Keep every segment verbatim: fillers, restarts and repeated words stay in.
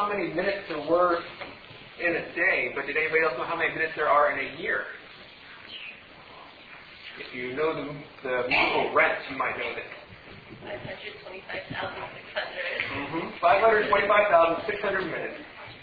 how many minutes there were in a day, but did anybody else know how many minutes there are in a year? If you know the, the musical Rent, you might know this. five hundred twenty-five thousand six hundred. Mm-hmm. five hundred twenty-five thousand six hundred minutes.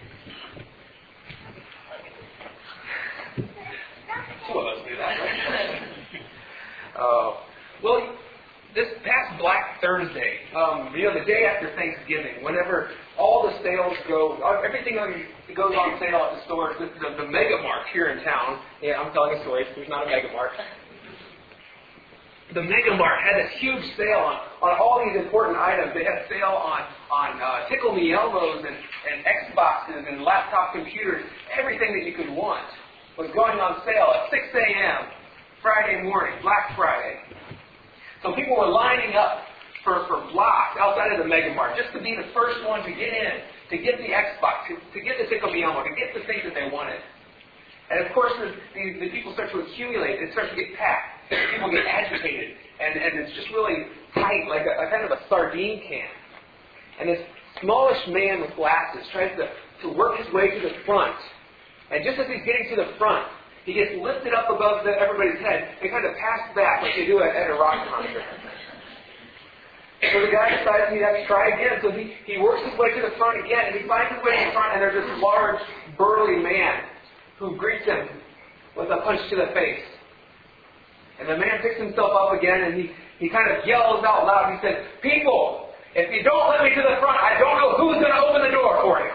Two of us do that, right? uh, well, this past Black Thursday, um, you know, the day after Thanksgiving, whenever all the sales go, everything goes on sale at the stores, the, the, the Mega Mart here in town, yeah, I'm telling a story, there's not a Mega Mart. The Mega Mart had this huge sale on, on all these important items. They had a sale on, on uh, Tickle Me Elmos and, and Xboxes and laptop computers. Everything that you could want was going on sale at six a.m. Friday morning, Black Friday. So people were lining up for, for blocks outside of the Mega Mart just to be the first one to get in, to get the Xbox, to, to get the Tickle Me Elmo, to get the things that they wanted. And of course, the, the, the people start to accumulate. It starts to get packed. People get agitated. And, and it's just really tight, like a, a kind of a sardine can. And this smallish man with glasses tries to, to work his way to the front. And just as he's getting to the front, he gets lifted up above the, everybody's head and kind of passed back like you do at, at a rock concert. So the guy decides he has to try again. So he, he works his way to the front again, and he finds his way to the front, and there's this large, burly man who greets him with a punch to the face. And the man picks himself up again, and he, he kind of yells out loud. He says, "People, if you don't let me to the front, I don't know who's going to open the door for you."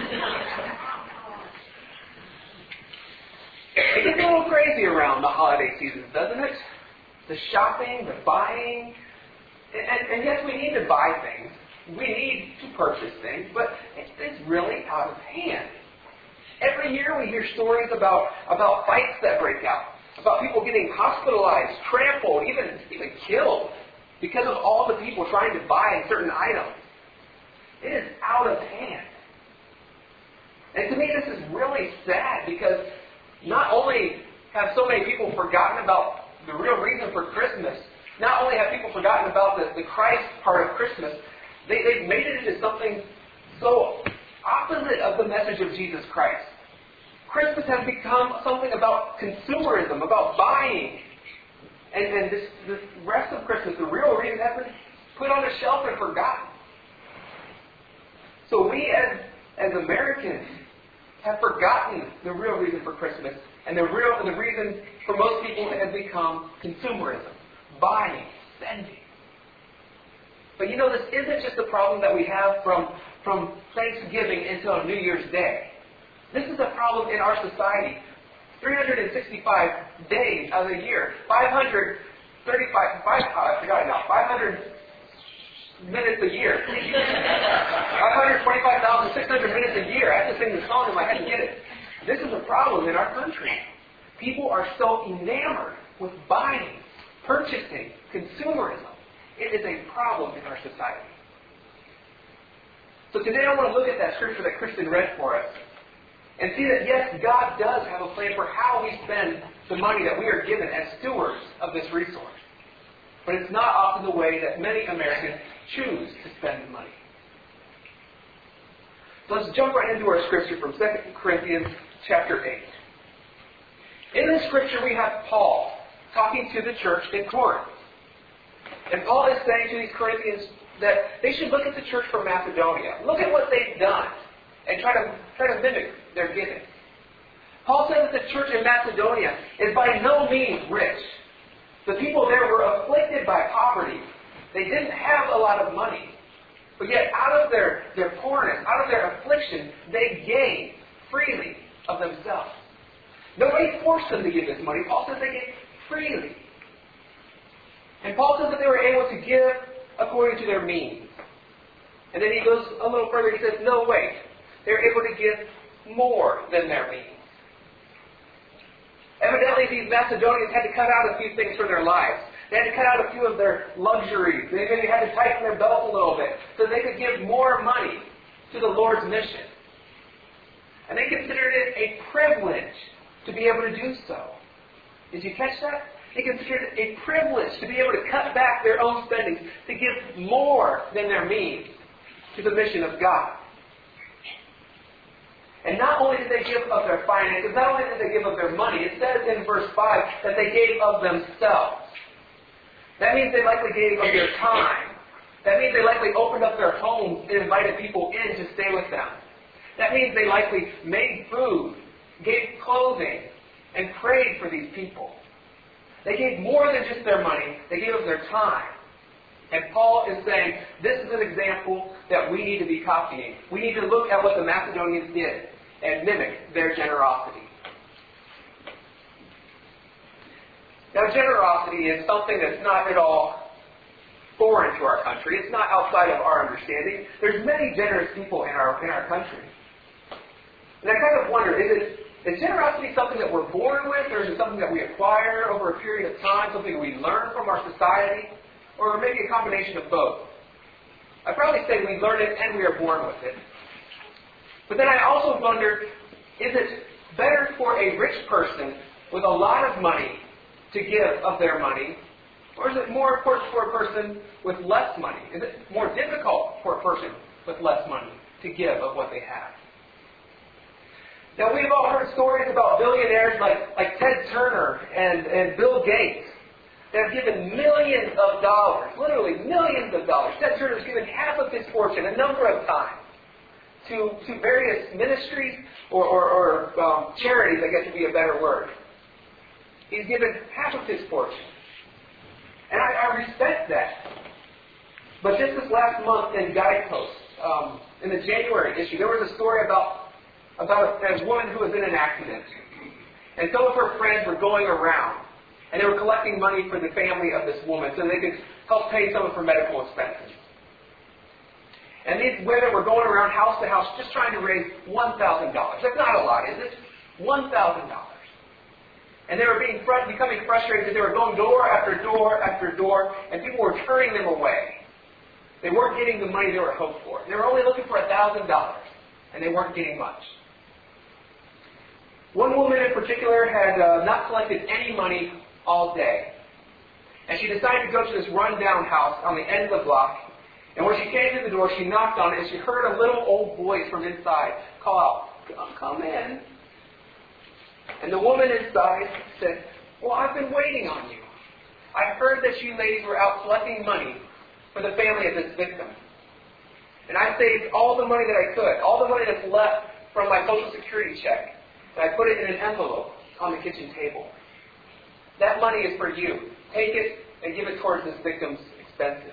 It gets a little crazy around the holiday seasons, doesn't it? The shopping, the buying. And, and yes, we need to buy things. We need to purchase things, but it's, it's really out of hand. Every year we hear stories about, about fights that break out, about people getting hospitalized, trampled, even, even killed because of all the people trying to buy certain items. It is out of hand. And to me this is really sad because not only have so many people forgotten about the real reason for Christmas, not only have people forgotten about the, the Christ part of Christmas, they, they've made it into something so opposite of the message of Jesus Christ. Christmas has become something about consumerism, about buying. And, and this, this rest of Christmas, the real reason, has been put on a shelf and forgotten. So we as, as Americans have forgotten the real reason for Christmas. And the real the reason for most people has become consumerism, buying, spending. But you know, this isn't just a problem that we have from, from Thanksgiving until New Year's Day. This is a problem in our society. three hundred sixty-five days of the year. five hundred thirty-five, five, uh, I forgot now, five hundred minutes a year. five hundred twenty-five thousand six hundred minutes a year. I have to sing the song in my head to get it. This is a problem in our country. People are so enamored with buying, purchasing, consumerism. It is a problem in our society. So today I want to look at that scripture that Kristen read for us and see that, yes, God does have a plan for how we spend the money that we are given as stewards of this resource. But it's not often the way that many Americans choose to spend the money. So let's jump right into our scripture from Second Corinthians chapter eight. In this scripture we have Paul talking to the church in Corinth. And Paul is saying to these Corinthians that they should look at the church from Macedonia. Look at what they've done and try to try to mimic their giving. Paul says that the church in Macedonia is by no means rich. The people there were afflicted by poverty. They didn't have a lot of money. But yet out of their, their poorness, out of their affliction, they gave freely of themselves. Nobody forced them to give this money. Paul says they gave freely. And Paul says that they were able to give according to their means. And then he goes a little further. He says, no, wait. They're able to give more than their means. Evidently, these Macedonians had to cut out a few things from their lives. They had to cut out a few of their luxuries. They maybe had to tighten their belt a little bit so they could give more money to the Lord's mission. And they considered it a privilege to be able to do so. Did you catch that? They considered it a privilege to be able to cut back their own spending, to give more than their means to the mission of God. And not only did they give of their finances, not only did they give of their money, it says in verse five that they gave of themselves. That means they likely gave of their time. That means they likely opened up their homes and invited people in to stay with them. That means they likely made food, gave clothing, and prayed for these people. They gave more than just their money. They gave of their time. And Paul is saying, this is an example that we need to be copying. We need to look at what the Macedonians did and mimic their generosity. Now, generosity is something that's not at all foreign to our country. It's not outside of our understanding. There's many generous people in our in our country. And I kind of wonder, is it is generosity something that we're born with, or is it something that we acquire over a period of time, something we learn from our society, or maybe a combination of both? I'd probably say we learn it and we are born with it. But then I also wonder, is it better for a rich person with a lot of money to give of their money, or is it more important for a person with less money? Is it more difficult for a person with less money to give of what they have? Now, we've all heard stories about billionaires like, like Ted Turner and, and Bill Gates that have given millions of dollars, literally millions of dollars. Ted Turner has given half of his fortune a number of times to, to various ministries or, or, or um, charities, I guess would be a better word. He's given half of his fortune. And I, I respect that. But just this last month in Guidepost, um, in the January issue, there was a story about about a, a woman who was in an accident. And some of her friends were going around, and they were collecting money for the family of this woman so they could help pay some of her medical expenses. And these women were going around house to house just trying to raise one thousand dollars. That's not a lot, is it? one thousand dollars. And they were being fr- becoming frustrated. They were going door after door after door, and people were turning them away. They weren't getting the money they were hoped for. They were only looking for one thousand dollars, and they weren't getting much. One woman in particular had uh, not collected any money all day. And she decided to go to this rundown house on the end of the block. And when she came to the door, she knocked on it, and she heard a little old voice from inside call out, "Come in." And the woman inside said, "Well, I've been waiting on you. I heard that you ladies were out collecting money for the family of this victim. And I saved all the money that I could, all the money that's left from my Social Security check. And I put it in an envelope on the kitchen table. That money is for you. Take it and give it towards this victim's expenses."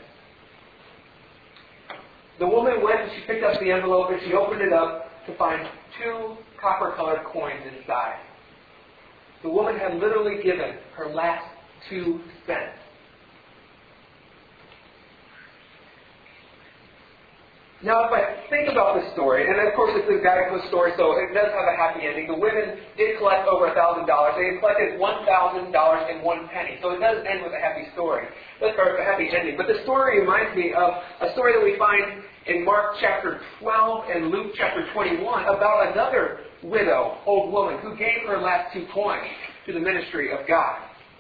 The woman went and she picked up the envelope and she opened it up to find two copper-colored coins inside. The woman had literally given her last two cents. Now, if I think about this story, and of course it's a Guidepost story, so it does have a happy ending. The women did collect over one thousand dollars. They had collected one thousand dollars and one penny. So it does end with a happy story, or a happy ending. But the story reminds me of a story that we find in Mark chapter twelve and Luke chapter twenty-one about another widow, old woman, who gave her last two coins to the ministry of God.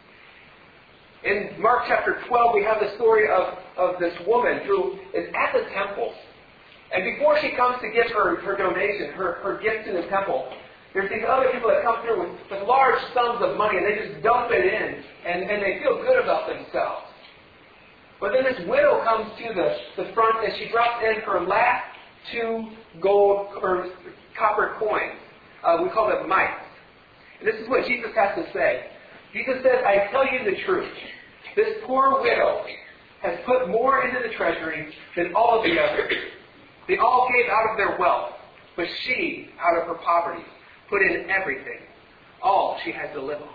In Mark chapter twelve, we have the story of, of this woman who is at the temple. And before she comes to give her, her donation, her, her gift to the temple, there's these other people that come through with, with large sums of money, and they just dump it in, and, and they feel good about themselves. But then this widow comes to the, the front, and she drops in her last two gold or copper coins. Uh, we call them mites. And this is what Jesus has to say. Jesus says, "I tell you the truth. This poor widow has put more into the treasury than all of the others. They all gave out of their wealth, but she, out of her poverty, put in everything, all she had to live on."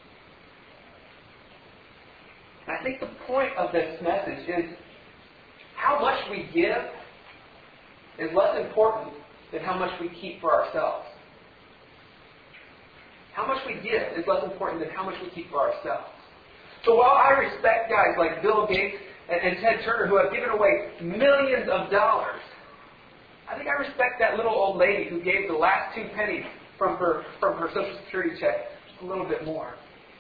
And I think the point of this message is how much we give is less important than how much we keep for ourselves. How much we give is less important than how much we keep for ourselves. So while I respect guys like Bill Gates and, and Ted Turner who have given away millions of dollars, I think I respect that little old lady who gave the last two pennies from her from her Social Security check a little bit more.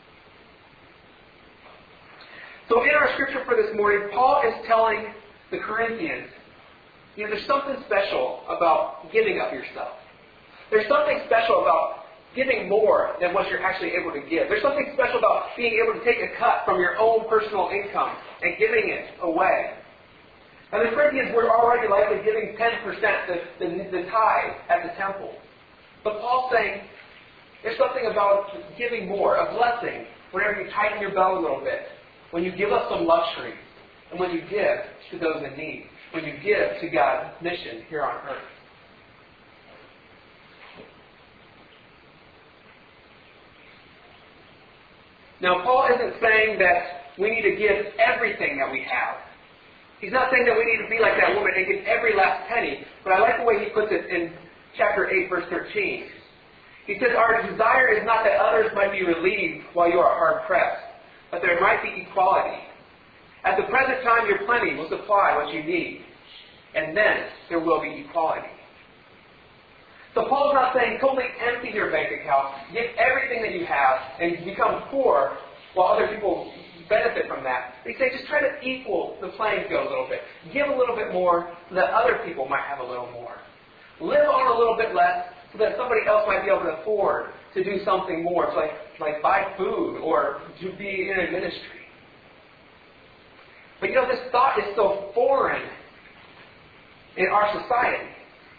So in our scripture for this morning, Paul is telling the Corinthians, you know, there's something special about giving of yourself. There's something special about giving more than what you're actually able to give. There's something special about being able to take a cut from your own personal income and giving it away. Now the Corinthians were already likely giving ten percent, the, the, the tithe at the temple. But Paul's saying there's something about giving more, a blessing, whenever you tighten your belt a little bit, when you give up some luxury, and when you give to those in need, when you give to God's mission here on earth. Now, Paul isn't saying that we need to give everything that we have. He's not saying that we need to be like that woman and give every last penny, but I like the way he puts it in chapter eight, verse thirteen. He says, our desire is not that others might be relieved while you are hard-pressed, but there might be equality. At the present time, your plenty will supply what you need, and then there will be equality. So Paul's not saying totally empty your bank account, give everything that you have, and become poor while other people benefit from that. He's saying just try to equal the playing field a little bit. Give a little bit more so that other people might have a little more. Live on a little bit less so that somebody else might be able to afford to do something more, like, like buy food or to be in a ministry. But you know, this thought is so foreign in our society.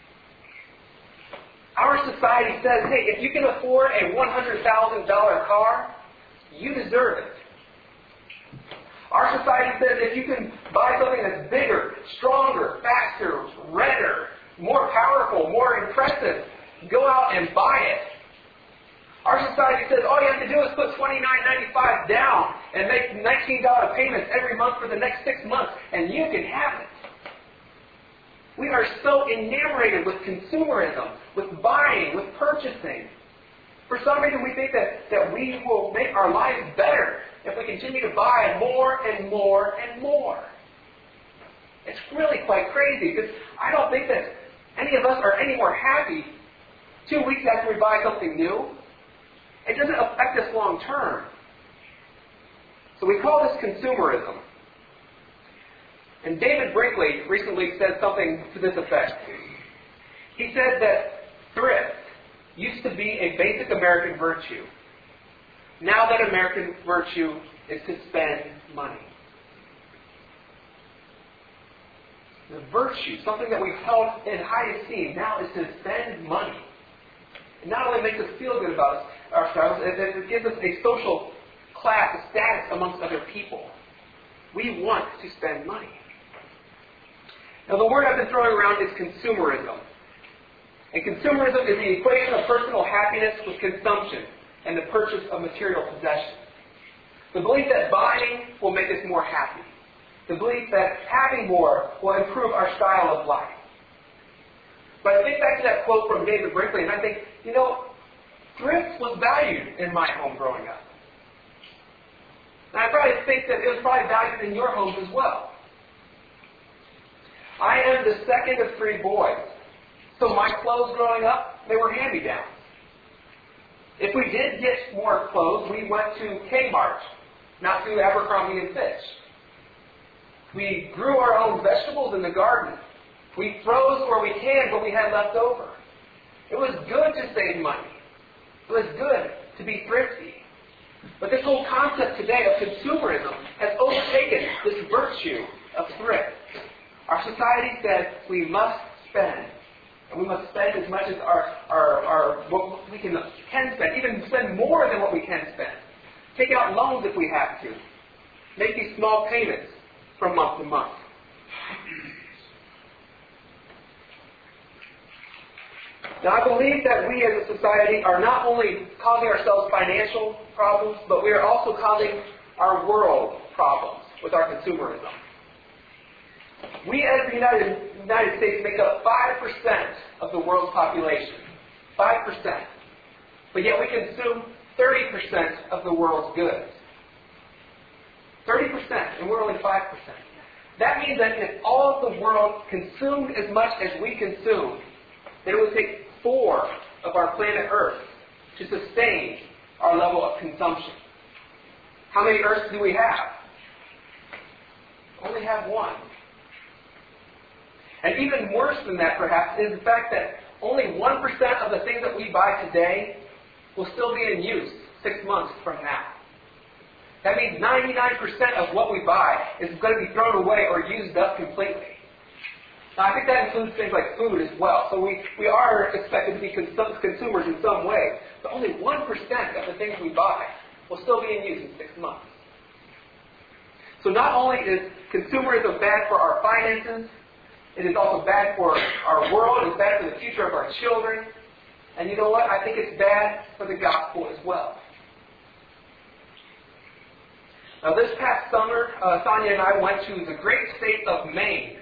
Our society says, hey, if you can afford a one hundred thousand dollars car, you deserve it. Our society says if you can buy something that's bigger, stronger, faster, redder, more powerful, more impressive, go out and buy it. Our society says all you have to do is put twenty-nine ninety-five down and make nineteen dollars payments every month for the next six months, and you can have it. We are so enamored with consumerism, with buying, with purchasing. For some reason we think that, that we will make our lives better if we continue to buy more and more and more. It's really quite crazy because I don't think that any of us are any more happy two weeks after we buy something new. It doesn't affect us long term. So we call this consumerism. And David Brinkley recently said something to this effect. He said that thrift used to be a basic American virtue. Now that American virtue is to spend money. The virtue, something that we've held in high esteem, now is to spend money. It not only makes us feel good about ourselves, it, it gives us a social class, a status amongst other people. We want to spend money. Now the word I've been throwing around is consumerism. And consumerism is the equation of personal happiness with consumption and the purchase of material possessions. The belief that buying will make us more happy. The belief that having more will improve our style of life. But I think back to that quote from David Brinkley, and I think, you know, thrift was valued in my home growing up. And I probably think that it was probably valued in your homes as well. I am the second of three boys. So my clothes growing up, they were hand-me-downs. If we did get more clothes, we went to Kmart, not to Abercrombie and Fitch. We grew our own vegetables in the garden. We froze where we can, but we had left over. It was good to save money. It was good to be thrifty. But this whole concept today of consumerism has overtaken this virtue of thrift. Our society says we must spend. And we must spend as much as our, our, our what we can, can spend. Even spend more than what we can spend. Take out loans if we have to. Make these small payments from month to month. Now I believe that we as a society are not only causing ourselves financial problems, but we are also causing our world problems with our consumerism. We as the United, United States make up five percent of the world's population. five percent. But yet we consume thirty percent of the world's goods. thirty percent, and we're only five percent. That means that if all of the world consumed as much as we consume, then it would take four of our planet Earth to sustain our level of consumption. How many Earths do we have? Only have one. And even worse than that, perhaps, is the fact that only one percent of the things that we buy today will still be in use six months from now. That means ninety-nine percent of what we buy is going to be thrown away or used up completely. Now, I think that includes things like food as well. So we, we are expected to be cons- consumers in some way. But only one percent of the things we buy will still be in use in six months. So not only is consumerism bad for our finances, it is also bad for our world, it's bad for the future of our children. And you know what? I think it's bad for the gospel as well. Now this past summer, uh, Sonia and I went to the great state of Maine.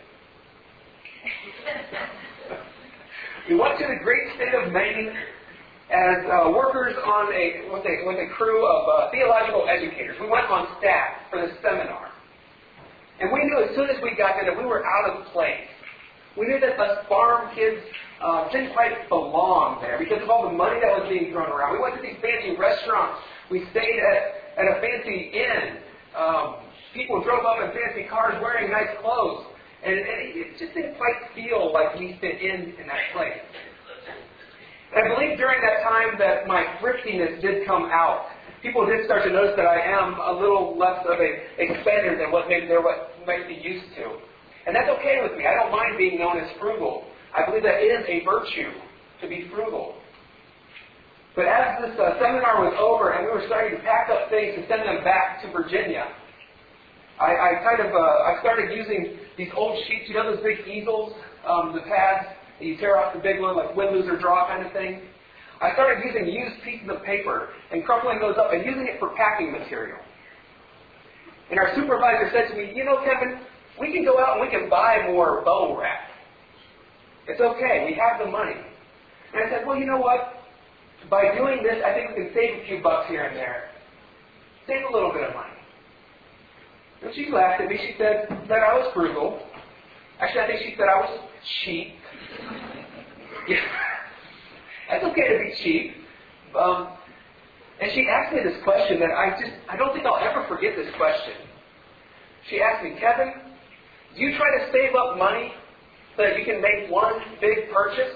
We went to the great state of Maine as uh, workers on a with, a with a crew of uh, theological educators. We went on staff for this seminar. And we knew as soon as we got there that we were out of place. We knew that us farm kids uh, didn't quite belong there because of all the money that was being thrown around. We went to these fancy restaurants. We stayed at, at a fancy inn. Um, people drove up in fancy cars wearing nice clothes. And, and it just didn't quite feel like we fit in in that place. And I believe during that time that my thriftiness did come out. People did start to notice that I am a little less of a, a spender than what maybe they're what might be used to. And that's okay with me. I don't mind being known as frugal. I believe that is a virtue, to be frugal. But as this uh, seminar was over and we were starting to pack up things to send them back to Virginia, I, I kind of uh, I started using these old sheets, you know those big easels, um, the pads, that you tear off the big one, like win, lose, or draw kind of thing. I started using used pieces of paper and crumpling those up and using it for packing material. And our supervisor said to me, you know, Kevin, we can go out and we can buy more bubble wrap. It's okay, we have the money. And I said, well, you know what? By doing this, I think we can save a few bucks here and there. Save a little bit of money. And she laughed at me. She said that I was frugal. Actually, I think she said I was cheap. Yeah. It's okay to be cheap. Um, and she asked me this question that I just, I don't think I'll ever forget this question. She asked me, Kevin, do you try to save up money so that you can make one big purchase?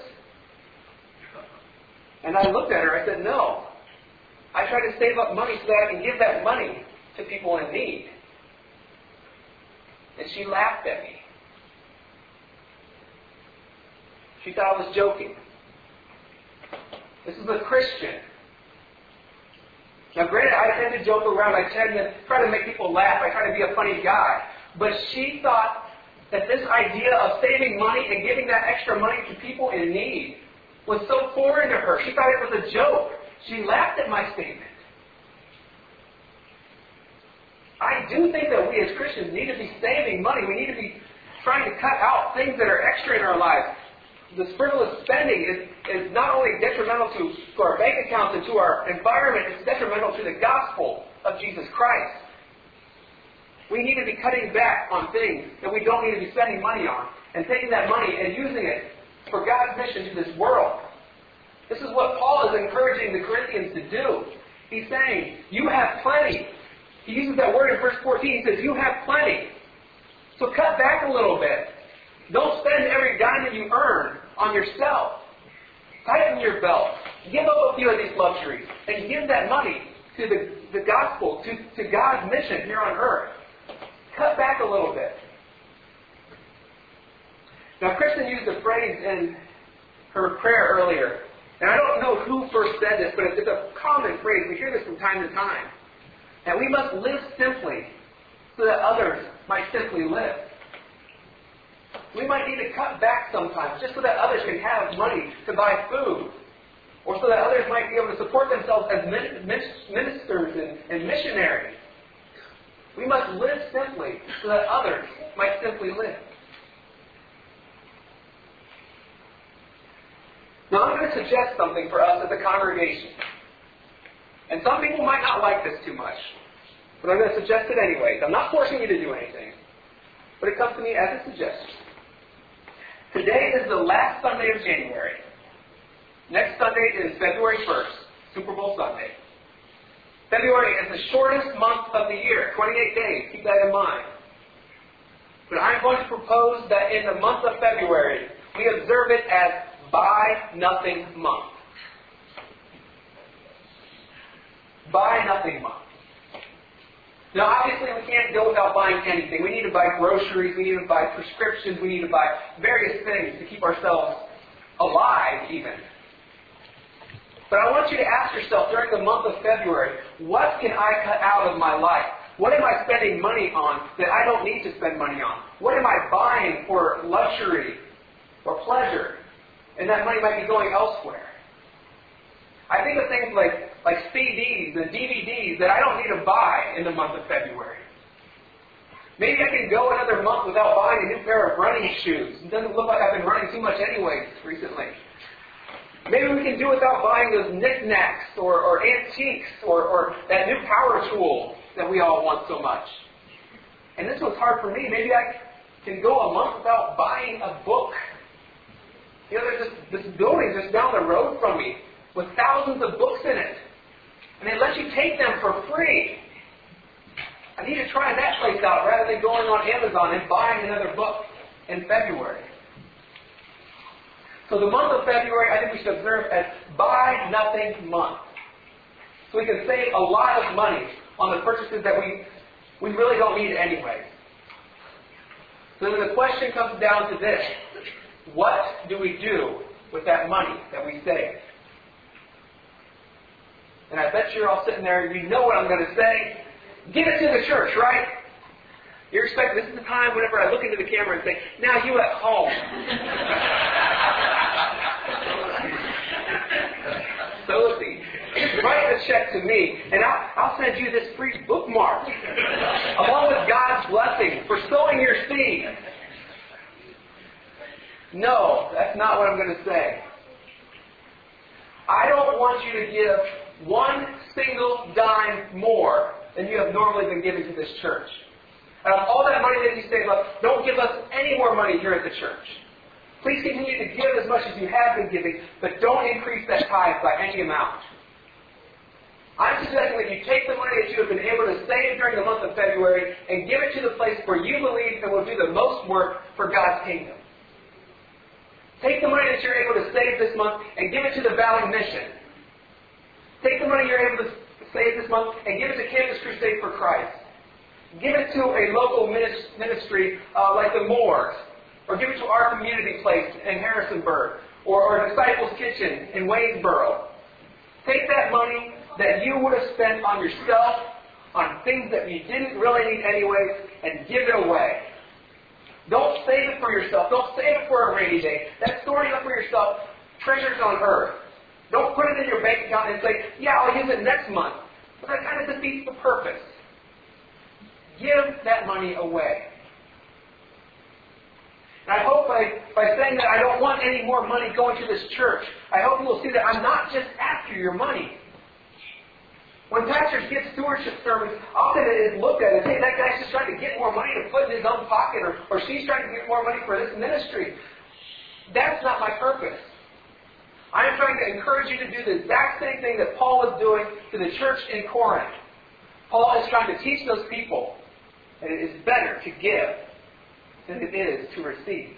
And I looked at her, I said, no. I try to save up money so that I can give that money to people in need. And she laughed at me. She thought I was joking. This is a Christian. Now granted, I tend to joke around. I tend to try to make people laugh. I try to be a funny guy. But she thought that this idea of saving money and giving that extra money to people in need was so foreign to her. She thought it was a joke. She laughed at my statement. I do think that we as Christians need to be saving money. We need to be trying to cut out things that are extra in our lives. The frivolous spending is, is not only detrimental to, to our bank accounts and to our environment, it's detrimental to the gospel of Jesus Christ. We need to be cutting back on things that we don't need to be spending money on and taking that money and using it for God's mission to this world. This is what Paul is encouraging the Corinthians to do. He's saying, you have plenty. He uses that word in verse fourteen. He says, you have plenty. So cut back a little bit. Don't spend every dime that you earn on yourself. Tighten your belt. Give up a few of these luxuries and give that money to the, the gospel, to, to God's mission here on earth. Cut back a little bit. Now, Kristen used a phrase in her prayer earlier, and I don't know who first said this, but it's a common phrase. We hear this from time to time. That we must live simply so that others might simply live. We might need to cut back sometimes just so that others can have money to buy food, or so that others might be able to support themselves as ministers and, and missionaries. We must live simply so that others might simply live. Now I'm going to suggest something for us as a congregation. And some people might not like this too much, but I'm going to suggest it anyways. I'm not forcing you to do anything, but it comes to me as a suggestion. Today is the last Sunday of January. Next Sunday is February first, Super Bowl Sunday. February is the shortest month of the year, twenty-eight days. Keep that in mind. But I'm going to propose that in the month of February, we observe it as Buy Nothing Month. Buy Nothing Month. Now, obviously, we can't go without buying anything. We need to buy groceries. We need to buy prescriptions. We need to buy various things to keep ourselves alive, even. But I want you to ask yourself during the month of February, what can I cut out of my life? What am I spending money on that I don't need to spend money on? What am I buying for luxury or pleasure? And that money might be going elsewhere. I think of things like, like C Ds and D V Ds that I don't need to buy in the month of February. Maybe I can go another month without buying a new pair of running shoes. It doesn't look like I've been running too much anyways recently. Maybe we can do without buying those knickknacks or, or antiques or, or that new power tool that we all want so much. And this was hard for me. Maybe I can go a month without buying a book. You know, there's this, this building just down the road from me with thousands of books in it. And they let you take them for free. I need to try that place out rather than going on Amazon and buying another book in February. So the month of February, I think we should observe as Buy Nothing Month. So we can save a lot of money on the purchases that we, we really don't need anyway. So then the question comes down to this. What do we do with that money that we save? And I bet you're all sitting there, you know what I'm going to say. Give it to the church, right? You're expecting, this is the time whenever I look into the camera and say, now you at home. So see, write a check to me, and I'll, I'll send you this free bookmark, along with God's blessing for sowing your seed. No, that's not what I'm going to say. I don't want you to give one single dime more than you have normally been giving to this church. Out of all that money that you save up, don't give us any more money here at the church. Please continue to give as much as you have been giving, but don't increase that tithe by any amount. I'm suggesting that you take the money that you have been able to save during the month of February and give it to the place where you believe it will do the most work for God's kingdom. Take the money that you're able to save this month and give it to the Valley Mission. Take the money you're able to save this month and give it to Campus Crusade for Christ. Give it to a local ministry uh, like the Moors, or give it to our community place in Harrisonburg, or, or Disciples Kitchen in Waynesboro. Take that money that you would have spent on yourself, on things that you didn't really need anyway, and give it away. Don't save it for yourself. Don't save it for a rainy day. That's storing up for yourself treasures on earth. Don't put it in your bank account and say, yeah, I'll use it next month. But that kind of defeats the purpose. Give that money away. And I hope by, by saying that I don't want any more money going to this church, I hope you will see that I'm not just after your money. When pastors give stewardship sermons, often it is looked at as, hey, that guy's just trying to get more money to put in his own pocket, or, or she's trying to get more money for this ministry. That's not my purpose. I am trying to encourage you to do the exact same thing that Paul was doing to the church in Corinth. Paul is trying to teach those people that it is better to give than it is to receive.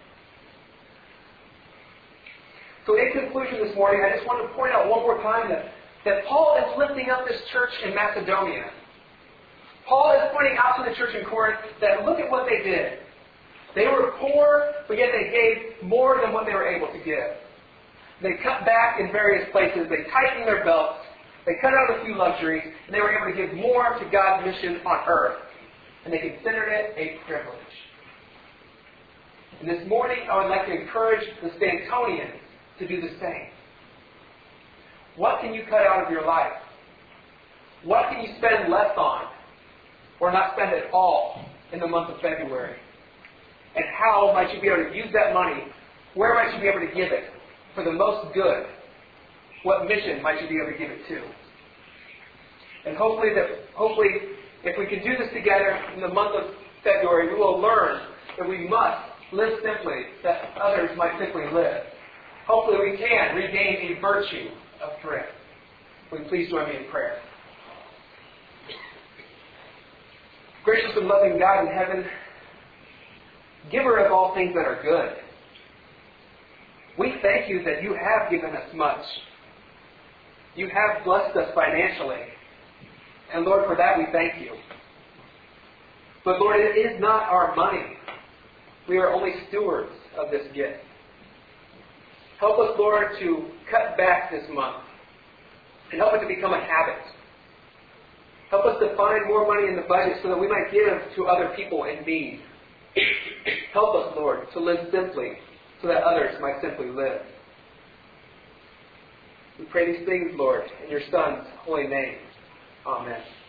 So in conclusion this morning, I just want to point out one more time that, that Paul is lifting up this church in Macedonia. Paul is pointing out to the church in Corinth that look at what they did. They were poor, but yet they gave more than what they were able to give. They cut back in various places. They tightened their belts. They cut out a few luxuries, and they were able to give more to God's mission on earth. And they considered it a privilege. And this morning, I would like to encourage the Stantonians to do the same. What can you cut out of your life? What can you spend less on, or not spend at all in the month of February? And how might you be able to use that money? Where might you be able to give it for the most good? What mission might you be able to give it to? And hopefully, that hopefully, if we can do this together in the month of February, we will learn that we must live simply, that others might simply live. Hopefully, we can regain a virtue of thrift. Will you please join me in prayer? Gracious and loving God in heaven, giver of all things that are good, We thank you that you have given us much. You have blessed us financially. And Lord, for that we thank you. But Lord, it is not our money. We are only stewards of this gift. Help us, Lord, to cut back this month. And help it to become a habit. Help us to find more money in the budget so that we might give to other people in need. Help us, Lord, to live simply so that others might simply live. We pray these things, Lord, in your Son's holy name. Amen.